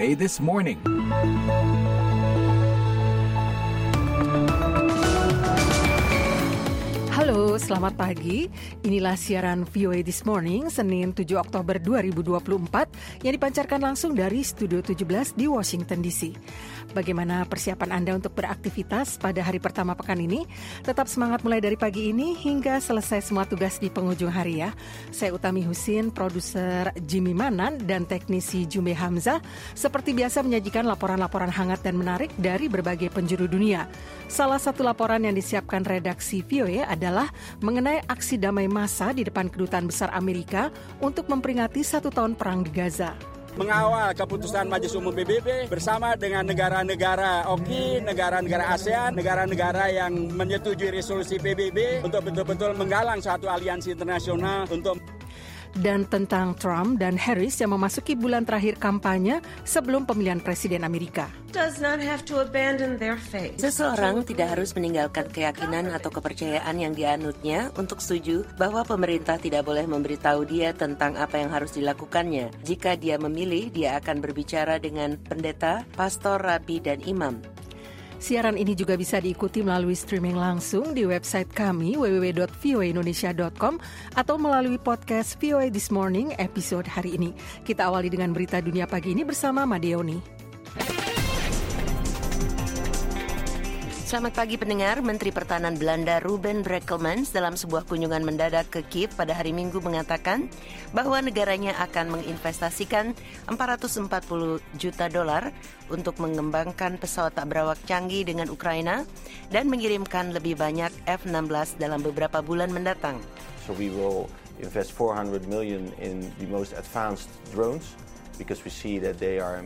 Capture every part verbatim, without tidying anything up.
A This Morning. Halo, selamat pagi. Inilah siaran V O A This Morning, Senin tujuh Oktober dua ribu dua puluh empat yang dipancarkan langsung dari Studio tujuh belas di Washington D C. Bagaimana persiapan Anda untuk beraktivitas pada hari pertama pekan ini? Tetap semangat mulai dari pagi ini hingga selesai semua tugas di penghujung hari ya. Saya Utami Husin, produser Jimmy Manan, dan teknisi Jumbe Hamzah seperti biasa menyajikan laporan-laporan hangat dan menarik dari berbagai penjuru dunia. Salah satu laporan yang disiapkan redaksi V O A adalah mengenai aksi damai massa di depan Kedutaan Besar Amerika untuk memperingati satu tahun perang di Gaza. Mengawal keputusan Majelis Umum P B B bersama dengan negara-negara O K I, negara-negara ASEAN, negara-negara yang menyetujui resolusi P B B untuk betul-betul menggalang suatu aliansi internasional untuk. Dan tentang Trump dan Harris yang memasuki bulan terakhir kampanye sebelum pemilihan presiden Amerika. Seseorang tidak harus meninggalkan keyakinan atau kepercayaan yang dianutnya untuk setuju bahwa pemerintah tidak boleh memberitahu dia tentang apa yang harus dilakukannya. Jika dia memilih, dia akan berbicara dengan pendeta, pastor, rabi, dan imam. Siaran ini juga bisa diikuti melalui streaming langsung di website kami w w w dot v o a indonesia dot com atau melalui podcast V O A This Morning episode hari ini. Kita awali dengan berita dunia pagi ini bersama Madeoni. Selamat pagi pendengar. Menteri Pertahanan Belanda Ruben Brekelmans dalam sebuah kunjungan mendadak ke Kiev pada hari Minggu mengatakan bahwa negaranya akan menginvestasikan empat ratus empat puluh juta dolar untuk mengembangkan pesawat tak berawak canggih dengan Ukraina dan mengirimkan lebih banyak F enam belas dalam beberapa bulan mendatang. So we will invest four hundred million in the most advanced drones because we see that they are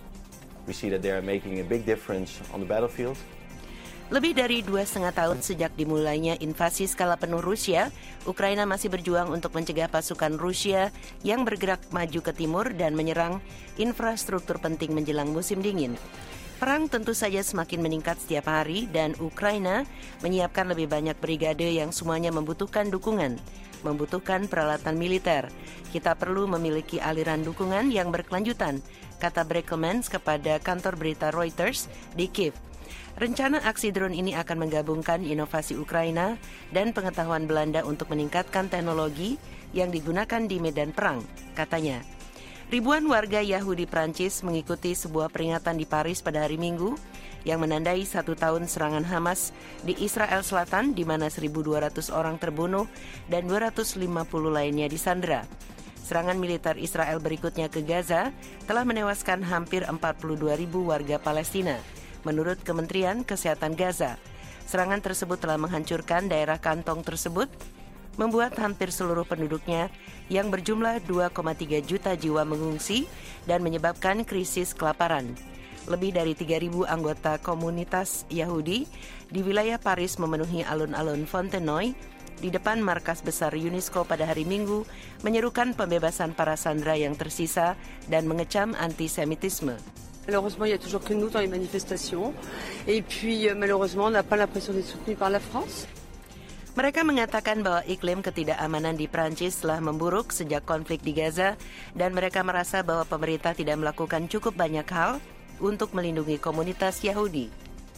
we see that they are making a big difference on the battlefield. Lebih dari dua setengah tahun sejak dimulainya invasi skala penuh Rusia, Ukraina masih berjuang untuk mencegah pasukan Rusia yang bergerak maju ke timur dan menyerang infrastruktur penting menjelang musim dingin. Perang tentu saja semakin meningkat setiap hari dan Ukraina menyiapkan lebih banyak brigade yang semuanya membutuhkan dukungan, membutuhkan peralatan militer. Kita perlu memiliki aliran dukungan yang berkelanjutan, kata Brekelmans kepada kantor berita Reuters di Kiev. Rencana aksi drone ini akan menggabungkan inovasi Ukraina dan pengetahuan Belanda untuk meningkatkan teknologi yang digunakan di medan perang, katanya. Ribuan warga Yahudi Prancis mengikuti sebuah peringatan di Paris pada hari Minggu yang menandai satu tahun serangan Hamas di Israel Selatan di mana seribu dua ratus orang terbunuh dan dua ratus lima puluh lainnya disandera. Serangan militer Israel berikutnya ke Gaza telah menewaskan hampir empat puluh dua ribu warga Palestina. Menurut Kementerian Kesehatan Gaza, serangan tersebut telah menghancurkan daerah kantong tersebut, membuat hampir seluruh penduduknya yang berjumlah dua koma tiga juta jiwa mengungsi dan menyebabkan krisis kelaparan. Lebih dari tiga ribu anggota komunitas Yahudi di wilayah Paris memenuhi alun-alun Fontenoy di depan markas besar UNESCO pada hari Minggu, menyerukan pembebasan para sandera yang tersisa dan mengecam antisemitisme. Malheureusement, il y a toujours que nous dans les manifestations. Et puis, malheureusement, on n'a pas l'impression d'être soutenu par la France. Mereka mengatakan bahwa iklim ketidakamanan di Prancis telah memburuk sejak konflik di Gaza dan mereka merasa bahwa pemerintah tidak melakukan cukup banyak hal untuk melindungi komunitas Yahudi.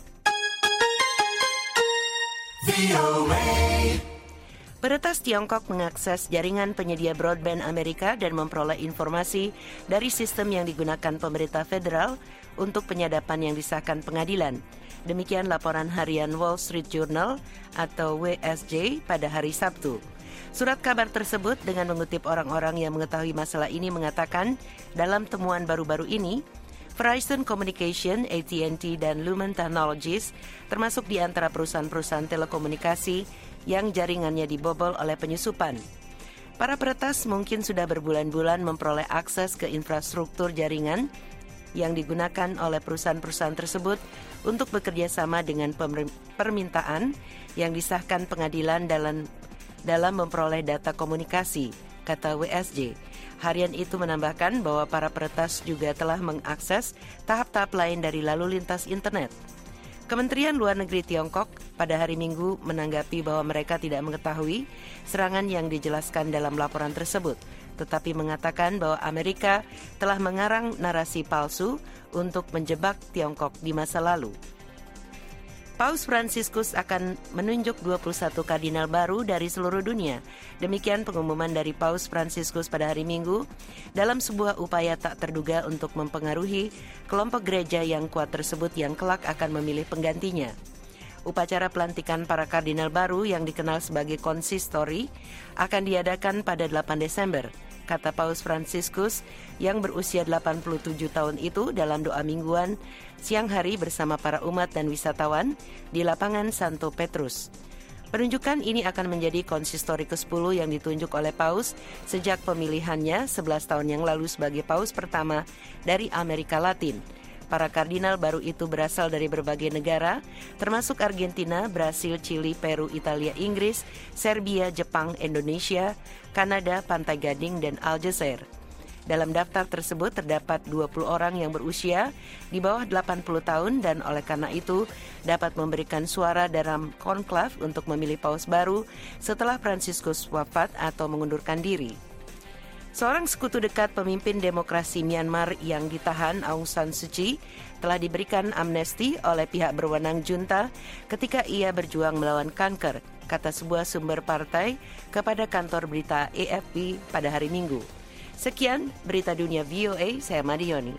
Peretas Tiongkok mengakses jaringan penyedia broadband Amerika dan memperoleh informasi dari sistem yang digunakan pemerintah federal untuk penyadapan yang disahkan pengadilan. Demikian laporan harian Wall Street Journal atau W S J pada hari Sabtu. Surat kabar tersebut dengan mengutip orang-orang yang mengetahui masalah ini mengatakan dalam temuan baru-baru ini, Verizon Communication, A T and T, dan Lumen Technologies termasuk di antara perusahaan-perusahaan telekomunikasi yang jaringannya dibobol oleh penyusupan. Para peretas mungkin sudah berbulan-bulan memperoleh akses ke infrastruktur jaringan yang digunakan oleh perusahaan-perusahaan tersebut untuk bekerja sama dengan permintaan yang disahkan pengadilan dalam, dalam memperoleh data komunikasi, kata W S J. Harian itu menambahkan bahwa para peretas juga telah mengakses tahap-tahap lain dari lalu lintas internet. Kementerian Luar Negeri Tiongkok pada hari Minggu menanggapi bahwa mereka tidak mengetahui serangan yang dijelaskan dalam laporan tersebut. tetapi mengatakan bahwa Amerika telah mengarang narasi palsu untuk menjebak Tiongkok di masa lalu. Paus Fransiskus akan menunjuk dua puluh satu kardinal baru dari seluruh dunia. Demikian pengumuman dari Paus Fransiskus pada hari Minggu dalam sebuah upaya tak terduga untuk mempengaruhi kelompok gereja yang kuat tersebut yang kelak akan memilih penggantinya. Upacara pelantikan para kardinal baru yang dikenal sebagai konsistori akan diadakan pada delapan Desember, kata Paus Fransiskus yang berusia delapan puluh tujuh tahun itu dalam doa mingguan siang hari bersama para umat dan wisatawan di lapangan Santo Petrus. Penunjukan ini akan menjadi konsistori kesepuluh yang ditunjuk oleh Paus sejak pemilihannya sebelas tahun yang lalu sebagai Paus pertama dari Amerika Latin. Para kardinal baru itu berasal dari berbagai negara, termasuk Argentina, Brasil, Chili, Peru, Italia, Inggris, Serbia, Jepang, Indonesia, Kanada, Pantai Gading, dan Aljazair. Dalam daftar tersebut terdapat dua puluh orang yang berusia di bawah delapan puluh tahun dan oleh karena itu dapat memberikan suara dalam konklav untuk memilih paus baru setelah Fransiskus wafat atau mengundurkan diri. Seorang sekutu dekat pemimpin demokrasi Myanmar yang ditahan, Aung San Suu Kyi, telah diberikan amnesti oleh pihak berwenang junta ketika ia berjuang melawan kanker, kata sebuah sumber partai kepada kantor berita A F P pada hari Minggu. Sekian berita dunia V O A, saya Madioni.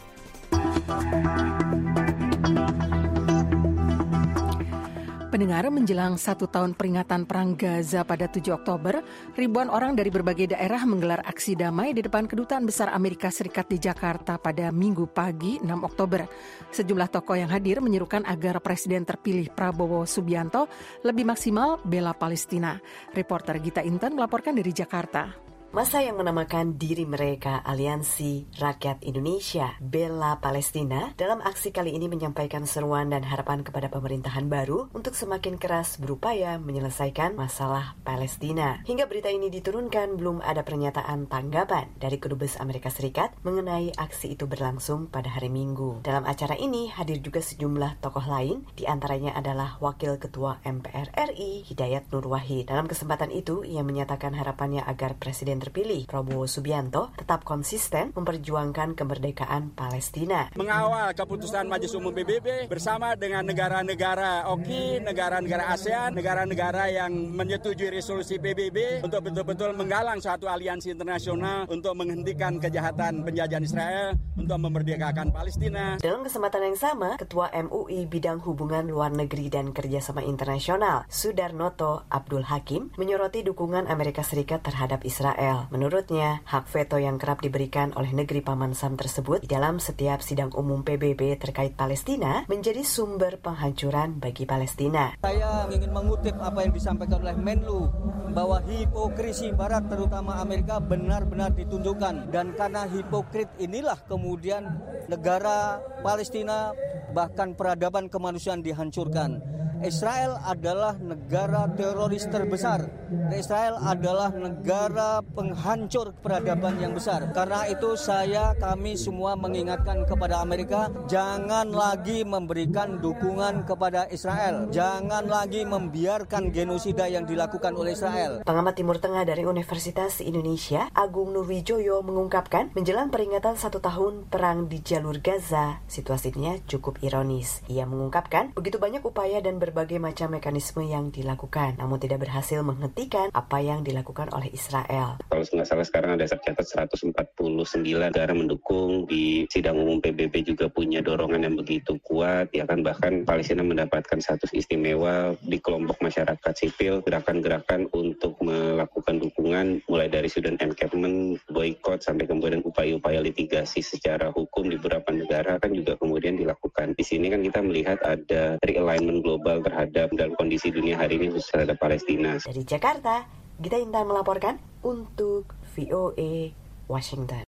Pendengar, menjelang satu tahun peringatan Perang Gaza pada tujuh Oktober, ribuan orang dari berbagai daerah menggelar aksi damai di depan Kedutaan Besar Amerika Serikat di Jakarta pada Minggu pagi enam Oktober. Sejumlah tokoh yang hadir menyerukan agar Presiden terpilih Prabowo Subianto lebih maksimal bela Palestina. Reporter Gita Intan melaporkan dari Jakarta. Masa yang menamakan diri mereka Aliansi Rakyat Indonesia Bela Palestina dalam aksi kali ini menyampaikan seruan dan harapan kepada pemerintahan baru untuk semakin keras berupaya menyelesaikan masalah Palestina. Hingga berita ini diturunkan, belum ada pernyataan tanggapan dari Kedubes Amerika Serikat mengenai aksi itu berlangsung pada hari Minggu. Dalam acara ini hadir juga sejumlah tokoh lain, di antaranya adalah Wakil Ketua M P R R I Hidayat Nur Wahid. Dalam kesempatan itu, ia menyatakan harapannya agar Presiden terpilih Prabowo Subianto tetap konsisten memperjuangkan kemerdekaan Palestina. Mengawal keputusan Majelis Umum P B B bersama dengan negara-negara O K I, negara-negara ASEAN, negara-negara yang menyetujui resolusi P B B untuk betul-betul menggalang suatu aliansi internasional untuk menghentikan kejahatan penjajahan Israel untuk memerdekakan Palestina. Dalam kesempatan yang sama, Ketua M U I Bidang Hubungan Luar Negeri dan Kerjasama Internasional Sudarnoto Abdul Hakim menyoroti dukungan Amerika Serikat terhadap Israel. Menurutnya, hak veto yang kerap diberikan oleh negeri Paman Sam tersebut di dalam setiap sidang umum P B B terkait Palestina menjadi sumber penghancuran bagi Palestina. Saya ingin mengutip apa yang disampaikan oleh Menlu bahwa hipokrisi Barat terutama Amerika benar-benar ditunjukkan, dan karena hipokrit inilah kemudian negara Palestina bahkan peradaban kemanusiaan dihancurkan. Israel adalah negara teroris terbesar. Israel adalah negara penghancur peradaban yang besar. Karena itu saya, kami semua mengingatkan kepada Amerika, jangan lagi memberikan dukungan kepada Israel. Jangan lagi membiarkan genosida yang dilakukan oleh Israel. Pengamat Timur Tengah dari Universitas Indonesia, Agung Nurwijoyo mengungkapkan, menjelang peringatan satu tahun perang di jalur Gaza, situasinya cukup ironis. Ia mengungkapkan, begitu banyak upaya dan berbagai macam mekanisme yang dilakukan, namun tidak berhasil menghentikan apa yang dilakukan oleh Israel. Kalau nggak salah sekarang ada tercatat seratus empat puluh sembilan negara mendukung, di sidang umum P B B juga punya dorongan yang begitu kuat, ya kan, bahkan Palestina mendapatkan status istimewa di kelompok masyarakat sipil, gerakan-gerakan untuk melakukan dukungan mulai dari student encampment, boykot, sampai kemudian upaya-upaya litigasi secara hukum di beberapa negara kan juga kemudian dilakukan. Di sini kan kita melihat ada realignment global terhadap dalam kondisi dunia hari ini khusus terhadap Palestina. Dari Jakarta, Gita Intan melaporkan untuk V O A Washington.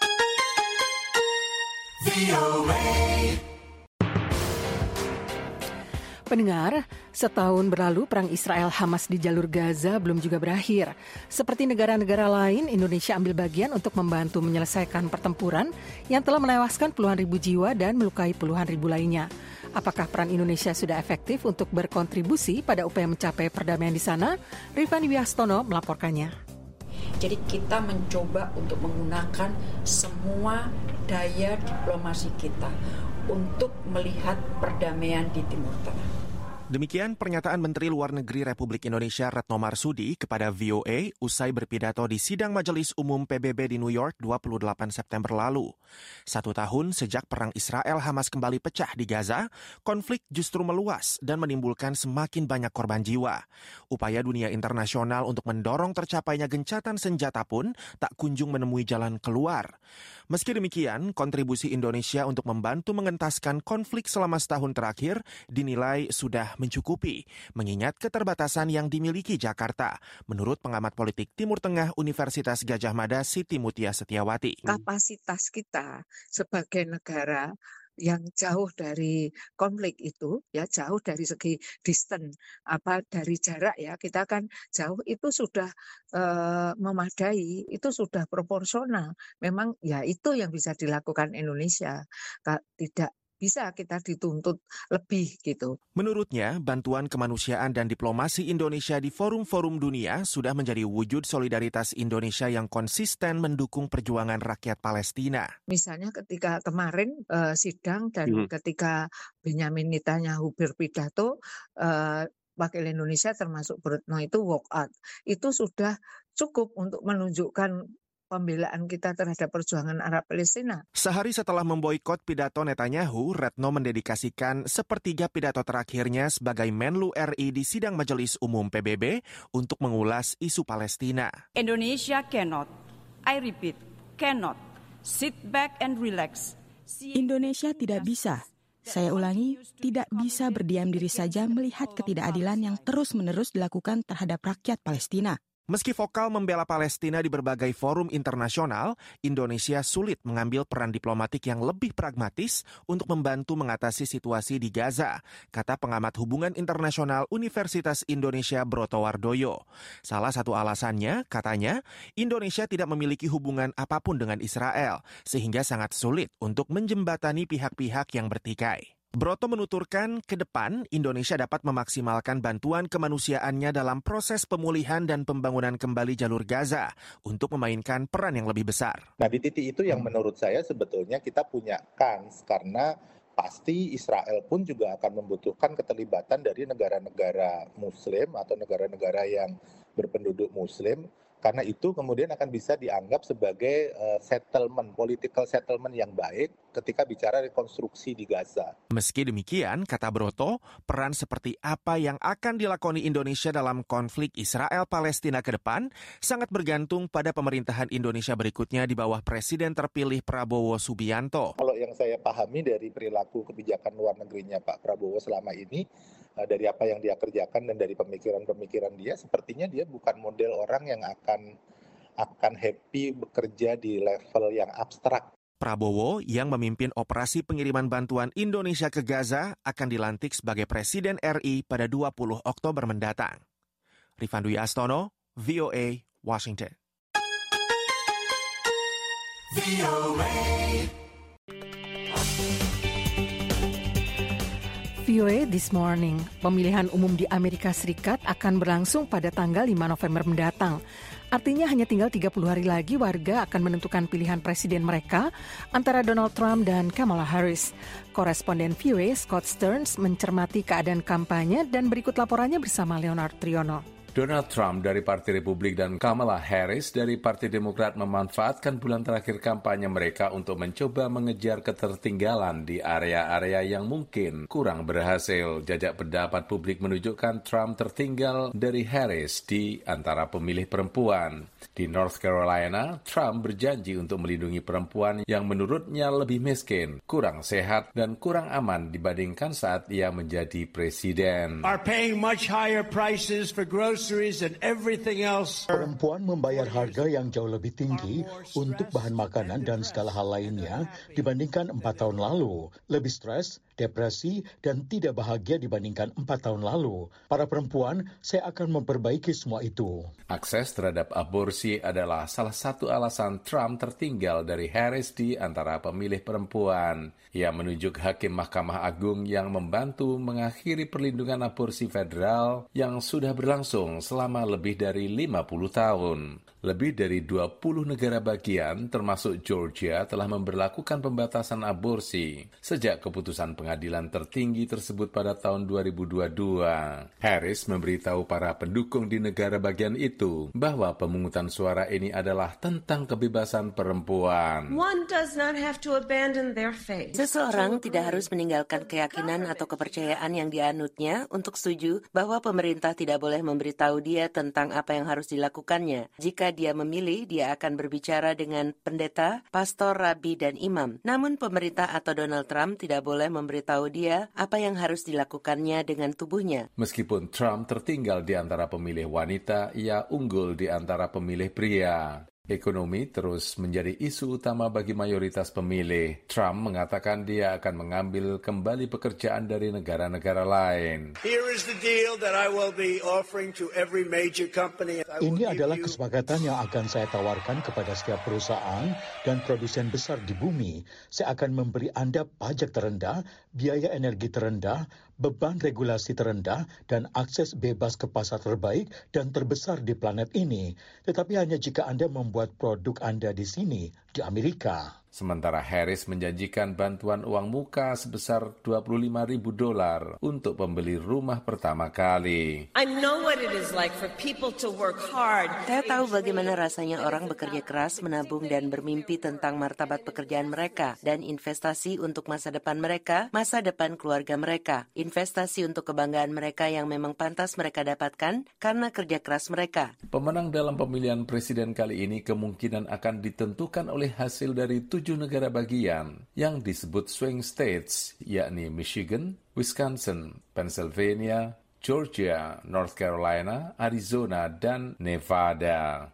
V O A. Pendengar, setahun berlalu perang Israel-Hamas di jalur Gaza belum juga berakhir. Seperti negara-negara lain, Indonesia ambil bagian untuk membantu menyelesaikan pertempuran yang telah menewaskan puluhan ribu jiwa dan melukai puluhan ribu lainnya. Apakah peran Indonesia sudah efektif untuk berkontribusi pada upaya mencapai perdamaian di sana? Rifani Wiastono melaporkannya. Jadi kita mencoba untuk menggunakan semua daya diplomasi kita untuk melihat perdamaian di Timur Tengah. Demikian pernyataan Menteri Luar Negeri Republik Indonesia Retno Marsudi kepada V O A usai berpidato di sidang Majelis Umum P B B di New York dua puluh delapan September lalu. Satu tahun sejak perang Israel-Hamas kembali pecah di Gaza, konflik justru meluas dan menimbulkan semakin banyak korban jiwa. Upaya dunia internasional untuk mendorong tercapainya gencatan senjata pun tak kunjung menemui jalan keluar. Meski demikian, kontribusi Indonesia untuk membantu mengentaskan konflik selama setahun terakhir dinilai sudah mencukupi, mengingat keterbatasan yang dimiliki Jakarta, menurut pengamat politik Timur Tengah Universitas Gadjah Mada Siti Mutia Setiawati. Kapasitas kita sebagai negara yang jauh dari konflik itu, ya jauh dari segi distance, apa dari jarak ya, kita kan jauh itu sudah uh, memadai, itu sudah proporsional. Memang ya itu yang bisa dilakukan Indonesia, tidak bisa kita dituntut lebih gitu. Menurutnya, bantuan kemanusiaan dan diplomasi Indonesia di forum-forum dunia sudah menjadi wujud solidaritas Indonesia yang konsisten mendukung perjuangan rakyat Palestina. Misalnya ketika kemarin uh, sidang dan hmm. ketika Benyamin Netanyahu berpidato, uh, wakil Indonesia termasuk Retno itu walk out. Itu sudah cukup untuk menunjukkan pembelaan kita terhadap perjuangan Arab Palestina. Sehari setelah memboikot pidato Netanyahu, Retno mendedikasikan sepertiga pidato terakhirnya sebagai Menlu R I di sidang Majelis Umum P B B untuk mengulas isu Palestina. Indonesia cannot, I repeat, cannot sit back and relax. Indonesia tidak bisa, saya ulangi, tidak bisa berdiam diri saja melihat ketidakadilan yang terus-menerus dilakukan terhadap rakyat Palestina. Meski vokal membela Palestina di berbagai forum internasional, Indonesia sulit mengambil peran diplomatik yang lebih pragmatis untuk membantu mengatasi situasi di Gaza, kata pengamat hubungan internasional Universitas Indonesia Broto Wardoyo. Salah satu alasannya, katanya, Indonesia tidak memiliki hubungan apapun dengan Israel, sehingga sangat sulit untuk menjembatani pihak-pihak yang bertikai. Broto menuturkan ke depan Indonesia dapat memaksimalkan bantuan kemanusiaannya dalam proses pemulihan dan pembangunan kembali jalur Gaza untuk memainkan peran yang lebih besar. Nah, di titik itu yang menurut saya sebetulnya kita punya kans karena pasti Israel pun juga akan membutuhkan keterlibatan dari negara-negara Muslim atau negara-negara yang berpenduduk Muslim. Karena itu kemudian akan bisa dianggap sebagai uh, settlement, political settlement yang baik ketika bicara rekonstruksi di Gaza. Meski demikian, kata Broto, peran seperti apa yang akan dilakoni Indonesia dalam konflik Israel-Palestina ke depan sangat bergantung pada pemerintahan Indonesia berikutnya di bawah Presiden terpilih Prabowo Subianto. Kalau yang saya pahami dari perilaku kebijakan luar negerinya Pak Prabowo selama ini, dari apa yang dia kerjakan dan dari pemikiran-pemikiran dia, sepertinya dia bukan model orang yang akan akan happy bekerja di level yang abstrak. Prabowo yang memimpin operasi pengiriman bantuan Indonesia ke Gaza akan dilantik sebagai Presiden R I pada dua puluh Oktober mendatang. Rifan Dwi Astono, V O A, Washington. V O A. V O A This Morning, pemilihan umum di Amerika Serikat akan berlangsung pada tanggal lima November mendatang. Artinya hanya tinggal tiga puluh hari lagi warga akan menentukan pilihan presiden mereka antara Donald Trump dan Kamala Harris. Koresponden V O A Scott Stearns mencermati keadaan kampanye dan berikut laporannya bersama Leonard Triono. Donald Trump dari Partai Republik dan Kamala Harris dari Partai Demokrat memanfaatkan bulan terakhir kampanye mereka untuk mencoba mengejar ketertinggalan di area-area yang mungkin kurang berhasil. Jajak pendapat publik menunjukkan Trump tertinggal dari Harris di antara pemilih perempuan. Di North Carolina, Trump berjanji untuk melindungi perempuan yang menurutnya lebih miskin, kurang sehat, dan kurang aman dibandingkan saat ia menjadi presiden. Are paying much higher prices for groceries. Perempuan membayar harga yang jauh lebih tinggi untuk bahan makanan dan segala hal lainnya dibandingkan empat tahun lalu. Lebih stres, depresi, dan tidak bahagia dibandingkan empat tahun lalu. Para perempuan, saya akan memperbaiki semua itu. Akses terhadap aborsi adalah salah satu alasan Trump tertinggal dari Harris di antara pemilih perempuan. Ia menunjuk hakim Mahkamah Agung yang membantu mengakhiri perlindungan aborsi federal yang sudah berlangsung selama lebih dari lima puluh tahun. Lebih dari dua puluh negara bagian, termasuk Georgia, telah memberlakukan pembatasan aborsi sejak keputusan pengadilan tertinggi tersebut pada tahun dua ribu dua puluh dua. Harris memberitahu para pendukung di negara bagian itu bahwa pemungutan suara ini adalah tentang kebebasan perempuan. One does not have to abandon their faith. Seseorang tidak harus meninggalkan keyakinan atau kepercayaan yang dianutnya untuk setuju bahwa pemerintah tidak boleh memberitahu dia tentang apa yang harus dilakukannya. Jika dia memilih, dia akan berbicara dengan pendeta, pastor, rabi, dan imam. Namun pemerintah atau Donald Trump tidak boleh memberitahu dia apa yang harus dilakukannya dengan tubuhnya. Meskipun Trump tertinggal di antara pemilih wanita, ia unggul di antara pemilih pria. Ekonomi terus menjadi isu utama bagi mayoritas pemilih. Trump mengatakan dia akan mengambil kembali pekerjaan dari negara-negara lain. Ini adalah kesepakatan yang akan saya tawarkan kepada setiap perusahaan dan produsen besar di bumi. Saya akan memberi Anda pajak terendah, biaya energi terendah, beban regulasi terendah, dan akses bebas ke pasar terbaik dan terbesar di planet ini. Tetapi hanya jika Anda membuat buat produk Anda di sini, di Amerika. Sementara Harris menjanjikan bantuan uang muka sebesar dua puluh lima ribu dolar untuk pembeli rumah pertama kali. I know what it is like for people to work hard. Saya tahu bagaimana rasanya orang bekerja keras, menabung dan bermimpi tentang martabat pekerjaan mereka dan investasi untuk masa depan mereka, masa depan keluarga mereka, investasi untuk kebanggaan mereka yang memang pantas mereka dapatkan karena kerja keras mereka. Pemenang dalam pemilihan presiden kali ini kemungkinan akan ditentukan oleh hasil dari tujuh negara bagian yang disebut swing states, yakni Michigan, Wisconsin, Pennsylvania, Georgia, North Carolina, Arizona, dan Nevada.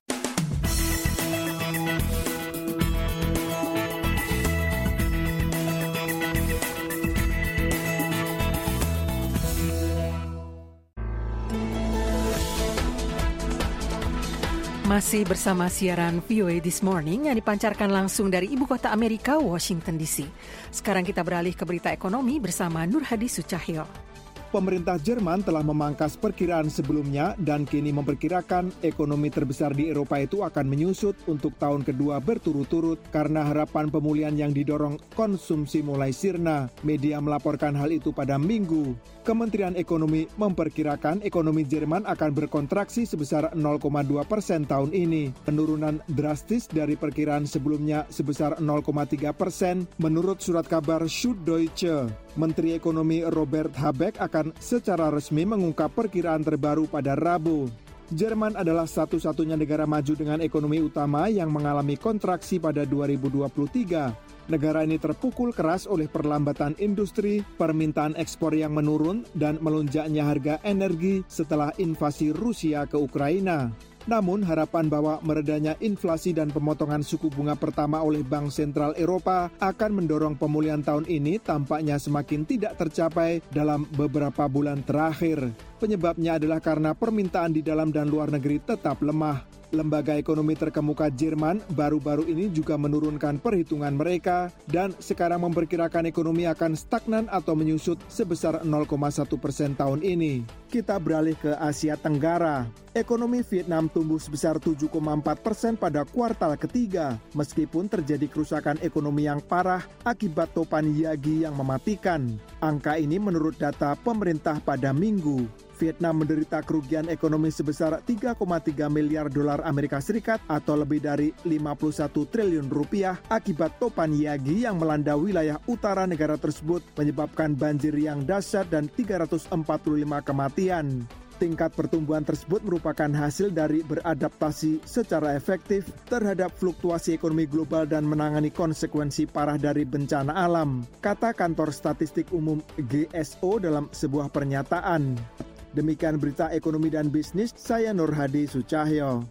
Masih bersama siaran V O A This Morning yang dipancarkan langsung dari ibu kota Amerika, Washington D C. Sekarang kita beralih ke berita ekonomi bersama Nur Hadi Sucahyo. Pemerintah Jerman telah memangkas perkiraan sebelumnya dan kini memperkirakan ekonomi terbesar di Eropa itu akan menyusut untuk tahun kedua berturut-turut karena harapan pemulihan yang didorong konsumsi mulai sirna. Media melaporkan hal itu pada Minggu. Kementerian Ekonomi memperkirakan ekonomi Jerman akan berkontraksi sebesar nol koma dua persen tahun ini. Penurunan drastis dari perkiraan sebelumnya sebesar nol koma tiga persen menurut surat kabar Süddeutsche. Menteri Ekonomi Robert Habeck akan secara resmi mengungkap perkiraan terbaru pada Rabu. Jerman adalah satu-satunya negara maju dengan ekonomi utama yang mengalami kontraksi pada dua ribu dua puluh tiga. Negara ini terpukul keras oleh perlambatan industri, permintaan ekspor yang menurun, dan melonjaknya harga energi setelah invasi Rusia ke Ukraina. Namun harapan bahwa meredanya inflasi dan pemotongan suku bunga pertama oleh Bank Sentral Eropa akan mendorong pemulihan tahun ini tampaknya semakin tidak tercapai dalam beberapa bulan terakhir. Penyebabnya adalah karena permintaan di dalam dan luar negeri tetap lemah. Lembaga ekonomi terkemuka Jerman baru-baru ini juga menurunkan perhitungan mereka dan sekarang memperkirakan ekonomi akan stagnan atau menyusut sebesar nol koma satu persen tahun ini. Kita beralih ke Asia Tenggara. Ekonomi Vietnam tumbuh sebesar tujuh koma empat persen pada kuartal ketiga, meskipun terjadi kerusakan ekonomi yang parah akibat topan Yagi yang mematikan. Angka ini menurut data pemerintah pada Minggu. Vietnam menderita kerugian ekonomi sebesar tiga koma tiga miliar dolar Amerika Serikat atau lebih dari lima puluh satu triliun rupiah akibat topan Yagi yang melanda wilayah utara negara tersebut menyebabkan banjir yang dahsyat dan tiga ratus empat puluh lima kematian. Tingkat pertumbuhan tersebut merupakan hasil dari beradaptasi secara efektif terhadap fluktuasi ekonomi global dan menangani konsekuensi parah dari bencana alam, kata Kantor Statistik Umum G S O dalam sebuah pernyataan. Demikian berita ekonomi dan bisnis, saya Nur Hadi Sucahyo.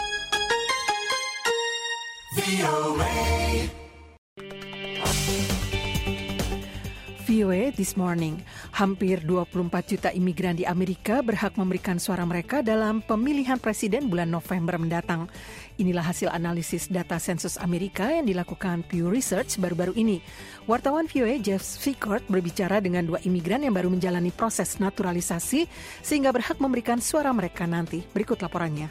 V O A This Morning. Hampir dua puluh empat juta imigran di Amerika berhak memberikan suara mereka dalam pemilihan presiden bulan November mendatang. Inilah hasil analisis data sensus Amerika yang dilakukan Pew Research baru-baru ini. Wartawan V O A Jeff Fickert berbicara dengan dua imigran yang baru menjalani proses naturalisasi sehingga berhak memberikan suara mereka nanti. Berikut laporannya.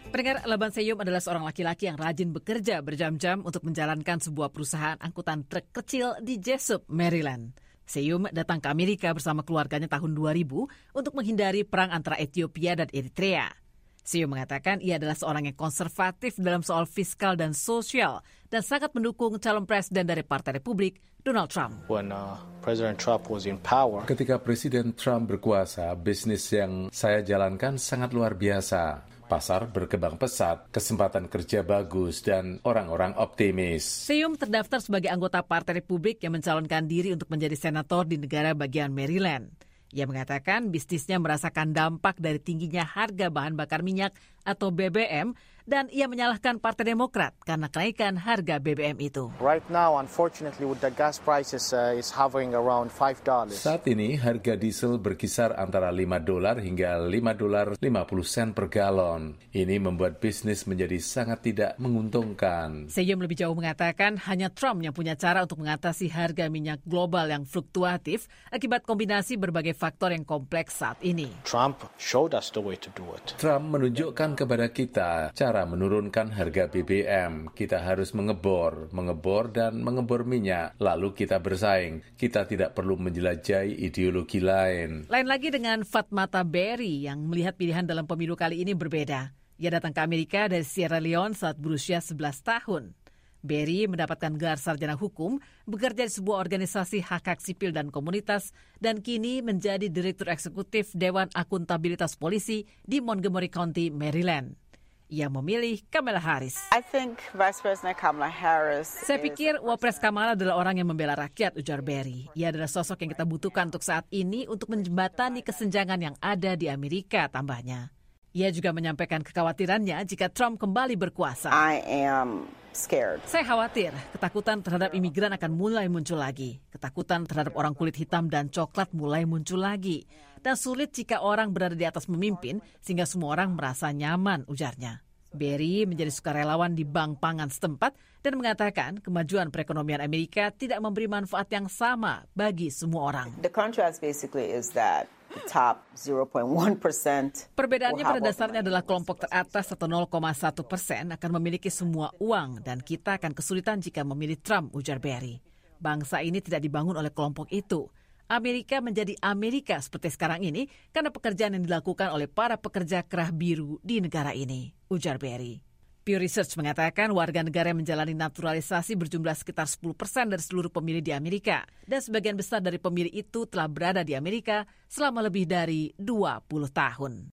Pendengar, Laban Seyum adalah seorang laki-laki yang rajin bekerja berjam-jam untuk menjalankan sebuah perusahaan angkutan truk kecil di Jessup, Maryland. Seyum datang ke Amerika bersama keluarganya tahun dua ribu untuk menghindari perang antara Ethiopia dan Eritrea. Seyum mengatakan ia adalah seorang yang konservatif dalam soal fiskal dan sosial dan sangat mendukung calon presiden dari Partai Republik, Donald Trump. When uh, President Trump was in power, ketika Presiden Trump berkuasa, bisnis yang saya jalankan sangat luar biasa. Pasar berkembang pesat, kesempatan kerja bagus, dan orang-orang optimis. Seyum terdaftar sebagai anggota Partai Republik yang mencalonkan diri untuk menjadi senator di negara bagian Maryland. Ia mengatakan bisnisnya merasakan dampak dari tingginya harga bahan bakar minyak atau B B M dan ia menyalahkan Partai Demokrat karena kenaikan harga B B M itu. Right now, unfortunately, with the gas prices uh, is hovering around five dollars. Saat ini harga diesel berkisar antara lima dolar hingga lima dolar lima puluh sen per galon. Ini membuat bisnis menjadi sangat tidak menguntungkan. Seyum lebih jauh mengatakan hanya Trump yang punya cara untuk mengatasi harga minyak global yang fluktuatif akibat kombinasi berbagai faktor yang kompleks saat ini. Trump showed us the way to do it. Trump menunjukkan kepada kita cara menurunkan harga B B M. Kita harus mengebor, mengebor dan mengebor minyak. Lalu kita bersaing. Kita tidak perlu menjelajahi ideologi lain. Lain lagi dengan Fatmata Berry yang melihat pilihan dalam pemilu kali ini berbeda. Ia datang ke Amerika dari Sierra Leone saat berusia sebelas tahun. Berry mendapatkan gelar sarjana hukum, bekerja di sebuah organisasi hak-hak sipil dan komunitas, dan kini menjadi Direktur Eksekutif Dewan Akuntabilitas Polisi di Montgomery County, Maryland. Ia memilih Kamala Harris. I think Vice President Kamala Harris. Saya pikir Wapres Kamala adalah orang yang membela rakyat, ujar Berry. Ia adalah sosok yang kita butuhkan untuk saat ini untuk menjembatani kesenjangan yang ada di Amerika, tambahnya. Ia juga menyampaikan kekhawatirannya jika Trump kembali berkuasa. I am scared. Saya khawatir ketakutan terhadap imigran akan mulai muncul lagi. Ketakutan terhadap orang kulit hitam dan coklat mulai muncul lagi. Dan sulit jika orang berada di atas memimpin sehingga semua orang merasa nyaman, ujarnya. Berry menjadi sukarelawan di bank pangan setempat dan mengatakan kemajuan perekonomian Amerika tidak memberi manfaat yang sama bagi semua orang. The contrast basically is that the top zero point one percent. Perbedaannya pada dasarnya adalah kelompok teratas atau nol koma satu persen akan memiliki semua uang dan kita akan kesulitan jika memilih Trump, ujar Berry. Bangsa ini tidak dibangun oleh kelompok itu. Amerika menjadi Amerika seperti sekarang ini karena pekerjaan yang dilakukan oleh para pekerja kerah biru di negara ini, ujar Berry. Pew Research mengatakan warga negara yang menjalani naturalisasi berjumlah sekitar sepuluh persen dari seluruh pemilih di Amerika. Dan sebagian besar dari pemilih itu telah berada di Amerika selama lebih dari dua puluh tahun.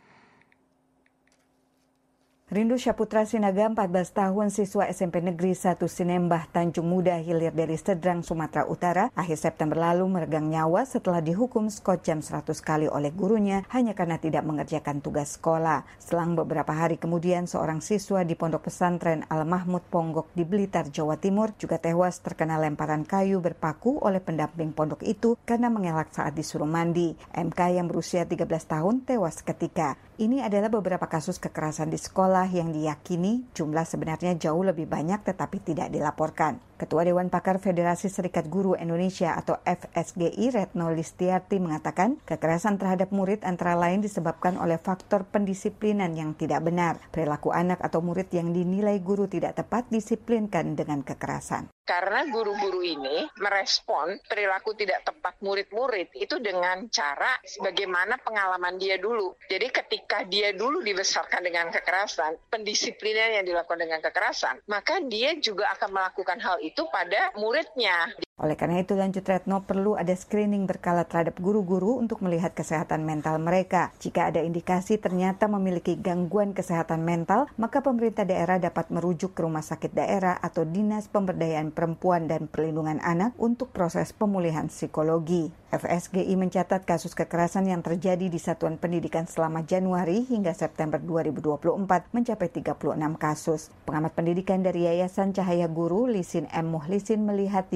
Rindu Syaputra Sinaga, empat belas tahun, siswa S M P Negeri satu Sinembah, Tanjung Muda, hilir dari Sedrang, Sumatera Utara, akhir September lalu meregang nyawa setelah dihukum skot jam seratus kali oleh gurunya hanya karena tidak mengerjakan tugas sekolah. Selang beberapa hari kemudian, seorang siswa di Pondok Pesantren Al-Mahmud Ponggok di Blitar, Jawa Timur juga tewas terkena lemparan kayu berpaku oleh pendamping pondok itu karena mengelak saat disuruh mandi. M K yang berusia tiga belas tahun tewas seketika. Ini adalah beberapa kasus kekerasan di sekolah yang diyakini jumlah sebenarnya jauh lebih banyak tetapi tidak dilaporkan. Ketua Dewan Pakar Federasi Serikat Guru Indonesia atau F S G I Retno Listiarti mengatakan kekerasan terhadap murid antara lain disebabkan oleh faktor pendisiplinan yang tidak benar. Perilaku anak atau murid yang dinilai guru tidak tepat disiplinkan dengan kekerasan. Karena guru-guru ini merespon perilaku tidak tepat murid-murid itu dengan cara sebagaimana pengalaman dia dulu. Jadi ketika dia dulu dibesarkan dengan kekerasan, pendisiplinan yang dilakukan dengan kekerasan, maka dia juga akan melakukan hal itu pada muridnya. Oleh karena itu, lanjut Retno, perlu ada screening berkala terhadap guru-guru untuk melihat kesehatan mental mereka. Jika ada indikasi ternyata memiliki gangguan kesehatan mental, maka pemerintah daerah dapat merujuk ke rumah sakit daerah atau Dinas Pemberdayaan Perempuan dan Perlindungan Anak untuk proses pemulihan psikologi. F S G I mencatat kasus kekerasan yang terjadi di satuan pendidikan selama Januari hingga September dua ribu dua puluh empat mencapai tiga puluh enam kasus. Pengamat pendidikan dari Yayasan Cahaya Guru, Lisin M. Muhlisin, melihat di beberapa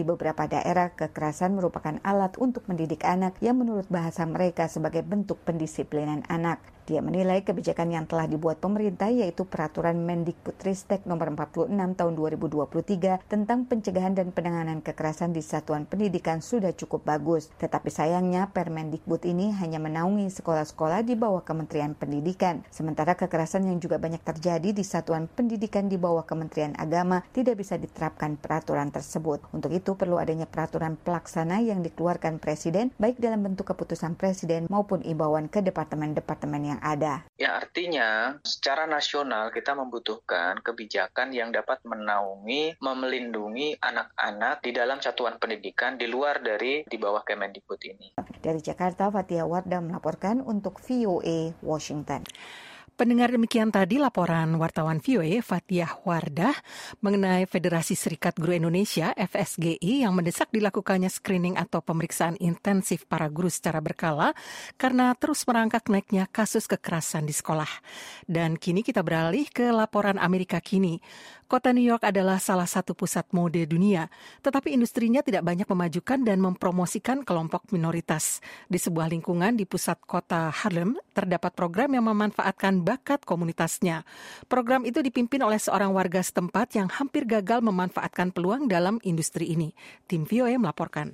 beberapa daerah, kekerasan merupakan alat untuk mendidik anak yang menurut bahasa mereka sebagai bentuk pendisiplinan anak. Dia menilai kebijakan yang telah dibuat pemerintah yaitu Peraturan Mendikbudristek nomor empat puluh enam tahun dua ribu dua puluh tiga tentang pencegahan dan penanganan kekerasan di satuan pendidikan sudah cukup bagus. Tetapi sayangnya Permendikbud ini hanya menaungi sekolah-sekolah di bawah Kementerian Pendidikan. Sementara kekerasan yang juga banyak terjadi di satuan pendidikan di bawah Kementerian Agama tidak bisa diterapkan peraturan tersebut. Untuk itu perlu adanya peraturan pelaksana yang dikeluarkan Presiden baik dalam bentuk keputusan Presiden maupun imbauan ke departemen-departemen yang ada. Ya, artinya secara nasional kita membutuhkan kebijakan yang dapat menaungi, memelindungi anak-anak di dalam satuan pendidikan di luar dari di bawah Kemendikbud ini. Dari Jakarta, Fathia Wardah melaporkan untuk V O A Washington. Pendengar, demikian tadi laporan wartawan V O A Fathia Wardah mengenai Federasi Serikat Guru Indonesia F S G I yang mendesak dilakukannya screening atau pemeriksaan intensif para guru secara berkala karena terus merangkak naiknya kasus kekerasan di sekolah. Dan kini kita beralih ke laporan Amerika Kini. Kota New York adalah salah satu pusat mode dunia, tetapi industrinya tidak banyak memajukan dan mempromosikan kelompok minoritas. Di sebuah lingkungan di pusat kota Harlem, terdapat program yang memanfaatkan bakat komunitasnya. Program itu dipimpin oleh seorang warga setempat yang hampir gagal memanfaatkan peluang dalam industri ini. Tim V O A melaporkan.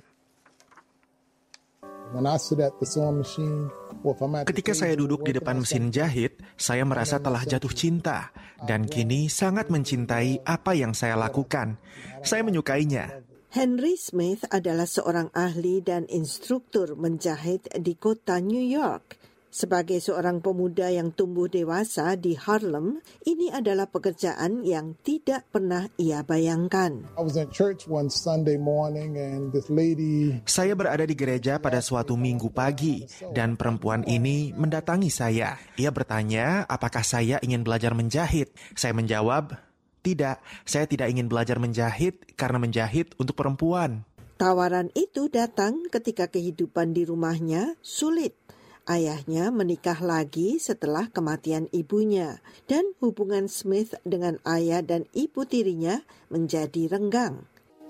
Ketika saya duduk di depan mesin jahit, saya merasa telah jatuh cinta dan kini sangat mencintai apa yang saya lakukan. Saya menyukainya. Henry Smith adalah seorang ahli dan instruktur menjahit di kota New York. Sebagai seorang pemuda yang tumbuh dewasa di Harlem, ini adalah pekerjaan yang tidak pernah ia bayangkan. Saya berada di gereja pada suatu minggu pagi, dan perempuan ini mendatangi saya. Ia bertanya, apakah saya ingin belajar menjahit? Saya menjawab, tidak, saya tidak ingin belajar menjahit karena menjahit untuk perempuan. Tawaran itu datang ketika kehidupan di rumahnya sulit. Ayahnya menikah lagi setelah kematian ibunya, dan hubungan Smith dengan ayah dan ibu tirinya menjadi renggang.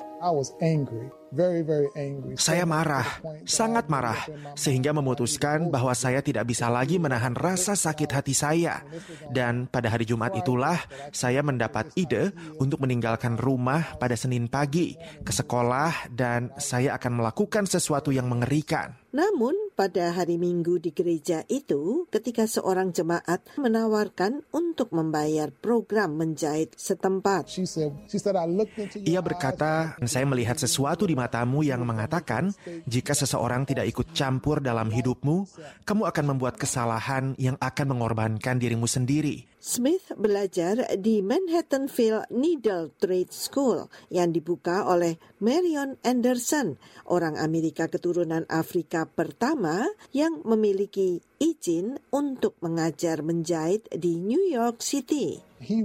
Saya marah, sangat marah, sehingga memutuskan bahwa saya tidak bisa lagi menahan rasa sakit hati saya. Dan pada hari Jumat itulah saya mendapat ide untuk meninggalkan rumah pada Senin pagi ke sekolah dan saya akan melakukan sesuatu yang mengerikan. Namun pada hari Minggu di gereja itu, ketika seorang jemaat menawarkan untuk membayar program menjahit setempat. Ia berkata, saya melihat sesuatu di matamu yang mengatakan, jika seseorang tidak ikut campur dalam hidupmu, kamu akan membuat kesalahan yang akan mengorbankan dirimu sendiri. Smith belajar di Manhattanville Needle Trade School yang dibuka oleh Marion Anderson, orang Amerika keturunan Afrika pertama yang memiliki izin untuk mengajar menjahit di New York City.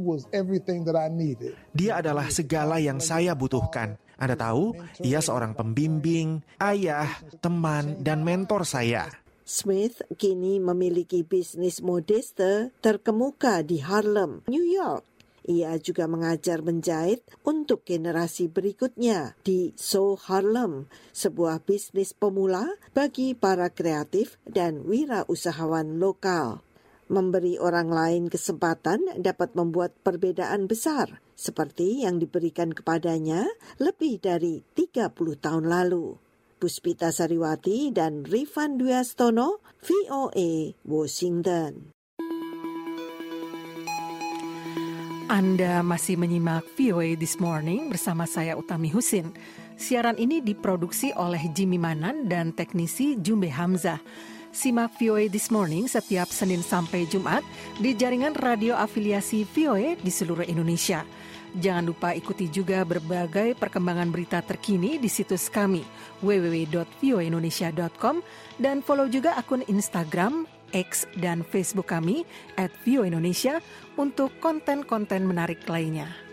Dia adalah segala yang saya butuhkan. Anda tahu, ia seorang pembimbing, ayah, teman, dan mentor saya. Smith kini memiliki bisnis modeste terkemuka di Harlem, New York. Ia juga mengajar menjahit untuk generasi berikutnya di So Harlem, sebuah bisnis pemula bagi para kreatif dan wirausahawan lokal. Memberi orang lain kesempatan dapat membuat perbedaan besar, seperti yang diberikan kepadanya lebih dari tiga puluh tahun lalu. Puspita Sariwati dan Rifan Dwiastono, V O A, Washington. Anda masih menyimak V O A This Morning bersama saya Utami Husin. Siaran ini diproduksi oleh Jimmy Manan dan teknisi Jumbe Hamzah. Simak V O A This Morning setiap Senin sampai Jumat di jaringan radio afiliasi V O A di seluruh Indonesia. Jangan lupa ikuti juga berbagai perkembangan berita terkini di situs kami w w w dot v o a indonesia dot com dan follow juga akun Instagram, X, dan Facebook kami at V O A Indonesia untuk konten-konten menarik lainnya.